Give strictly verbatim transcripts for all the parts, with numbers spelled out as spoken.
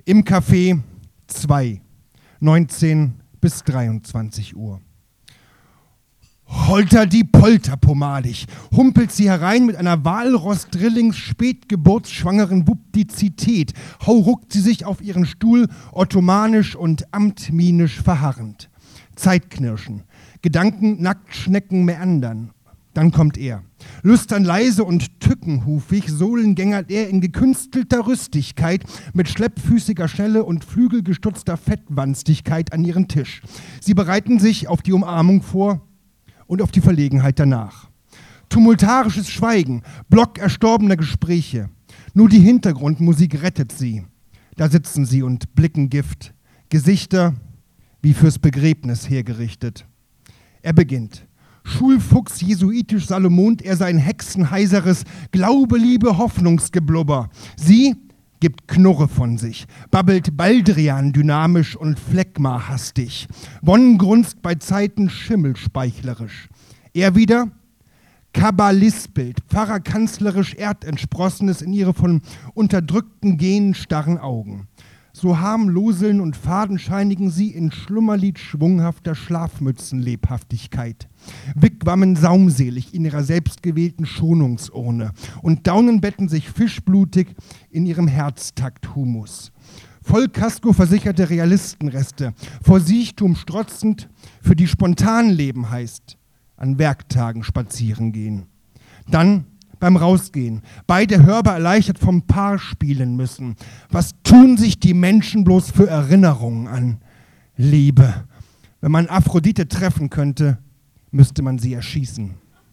Im Café zwei, neunzehn bis dreiundzwanzig Uhr. Holter die Polter pomadig, humpelt sie herein mit einer Walross-Drillings-Spätgeburtsschwangeren Wuptizität, hauruckt sie sich auf ihren Stuhl, ottomanisch und amtminisch verharrend. Zeitknirschen, Gedanken nackt Schnecken meandern. Dann kommt er. Lüstern leise und tückenhufig sohlengängert er in gekünstelter Rüstigkeit mit schleppfüßiger Schnelle und flügelgestutzter Fettwanstigkeit an ihren Tisch. Sie bereiten sich auf die Umarmung vor und auf die Verlegenheit danach. Tumultarisches Schweigen, Block erstorbener Gespräche. Nur die Hintergrundmusik rettet sie. Da sitzen sie und blicken Gift. Gesichter wie fürs Begräbnis hergerichtet. Er beginnt. Schulfuchs jesuitisch salomont er sein hexenheiseres Glaube, Liebe, Hoffnungsgeblubber. Sie gibt Knurre von sich, babbelt Baldrian dynamisch und Phlegma hastig, Wonnengrunst bei Zeiten schimmelspeichlerisch. Er wieder Kabbalistbild, pfarrerkanzlerisch erdentsprossenes in ihre von unterdrückten Genen starren Augen. So harmloseln und fadenscheinigen sie in Schlummerlied schwunghafter Schlafmützenlebhaftigkeit, wigwammen saumselig in ihrer selbstgewählten Schonungsurne und daunenbetten sich fischblutig in ihrem Herztakthumus. Vollkasko versicherte Realistenreste, vor Siechtum strotzend, für die spontan leben heißt, an Werktagen spazieren gehen. Dann beim Rausgehen, beide hörbar erleichtert vom Paar spielen müssen. Was tun sich die Menschen bloß für Erinnerungen an? Liebe. Wenn man Aphrodite treffen könnte, müsste man sie erschießen.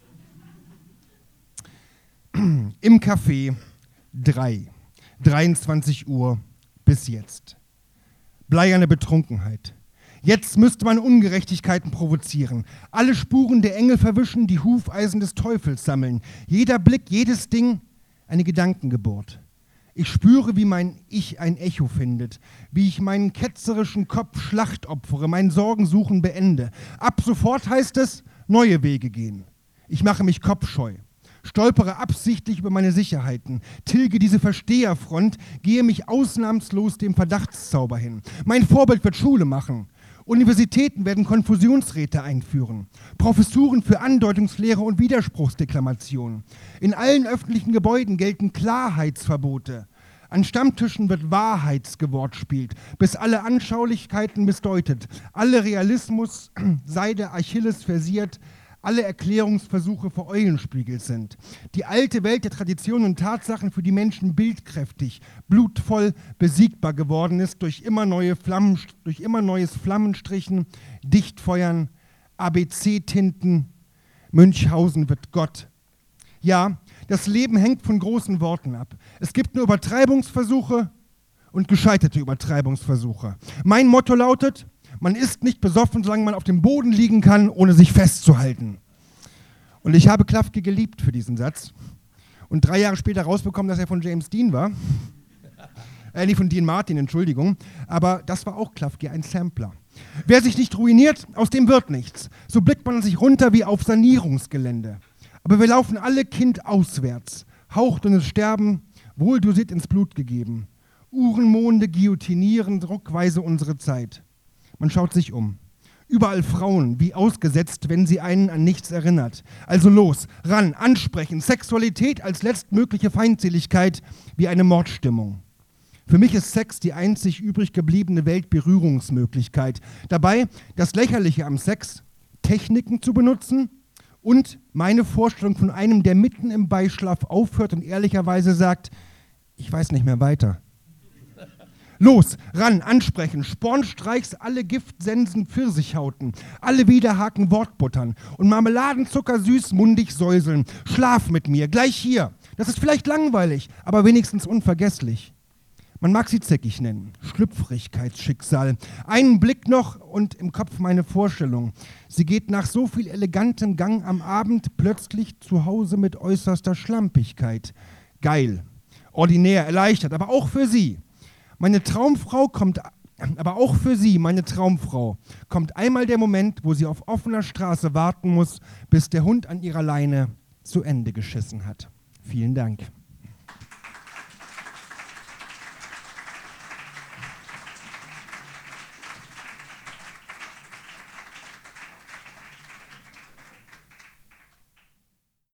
Im Café drei, dreiundzwanzig Uhr bis jetzt. Bleierne Betrunkenheit. Jetzt müsste man Ungerechtigkeiten provozieren, alle Spuren der Engel verwischen, die Hufeisen des Teufels sammeln. Jeder Blick, jedes Ding, eine Gedankengeburt. Ich spüre, wie mein Ich ein Echo findet, wie ich meinen ketzerischen Kopf Schlachtopfere, mein Sorgensuchen beende. Ab sofort heißt es, neue Wege gehen. Ich mache mich kopfscheu, stolpere absichtlich über meine Sicherheiten, tilge diese Versteherfront, gehe mich ausnahmslos dem Verdachtszauber hin. Mein Vorbild wird Schule machen. Universitäten werden Konfusionsräte einführen, Professuren für Andeutungslehre und Widerspruchsdeklamation. In allen öffentlichen Gebäuden gelten Klarheitsverbote. An Stammtischen wird Wahrheitsgewortspielt, bis alle Anschaulichkeiten missdeutet, alle Realismus sei der Achilles versiert, alle Erklärungsversuche vor Eulenspiegel sind. Die alte Welt der Traditionen und Tatsachen für die Menschen bildkräftig, blutvoll, besiegbar geworden ist durch immer neue Flammen, durch immer neues Flammenstrichen, Dichtfeuern, A B C-Tinten. Münchhausen wird Gott. Ja, das Leben hängt von großen Worten ab. Es gibt nur Übertreibungsversuche und gescheiterte Übertreibungsversuche. Mein Motto lautet: Man ist nicht besoffen, solange man auf dem Boden liegen kann, ohne sich festzuhalten. Und ich habe Klafki geliebt für diesen Satz und drei Jahre später rausbekommen, dass er von James Dean war. Äh, nicht von Dean Martin, Entschuldigung. Aber das war auch Klafki, ein Sampler. Wer sich nicht ruiniert, aus dem wird nichts. So blickt man sich runter wie auf Sanierungsgelände. Aber wir laufen alle kindauswärts. Hauchdünnes Sterben, wohldosiert ins Blut gegeben. Uhrenmonde guillotinieren druckweise unsere Zeit. Man schaut sich um. Überall Frauen, wie ausgesetzt, wenn sie einen an nichts erinnert. Also los, ran, ansprechen, Sexualität als letztmögliche Feindseligkeit wie eine Mordstimmung. Für mich ist Sex die einzig übrig gebliebene Weltberührungsmöglichkeit. Dabei das Lächerliche am Sex, Techniken zu benutzen und meine Vorstellung von einem, der mitten im Beischlaf aufhört und ehrlicherweise sagt, ich weiß nicht mehr weiter. Los, ran, ansprechen, Spornstreichs, alle Giftsensen, Pfirsichhauten, alle Widerhaken, Wortbuttern und Marmeladenzucker süßmundig säuseln. Schlaf mit mir, gleich hier. Das ist vielleicht langweilig, aber wenigstens unvergesslich. Man mag sie zickig nennen, Schlüpfrigkeitsschicksal. Einen Blick noch und im Kopf meine Vorstellung. Sie geht nach so viel elegantem Gang am Abend plötzlich zu Hause mit äußerster Schlampigkeit. Geil, ordinär, erleichtert, aber auch für sie. Meine Traumfrau kommt, aber auch für sie, meine Traumfrau, kommt einmal der Moment, wo sie auf offener Straße warten muss, bis der Hund an ihrer Leine zu Ende geschissen hat. Vielen Dank.